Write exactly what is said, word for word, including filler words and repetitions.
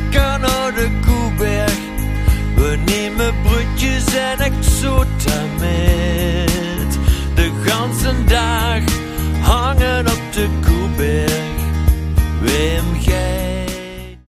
lekker naar de Koeberg. We nemen broodjes en exota mee.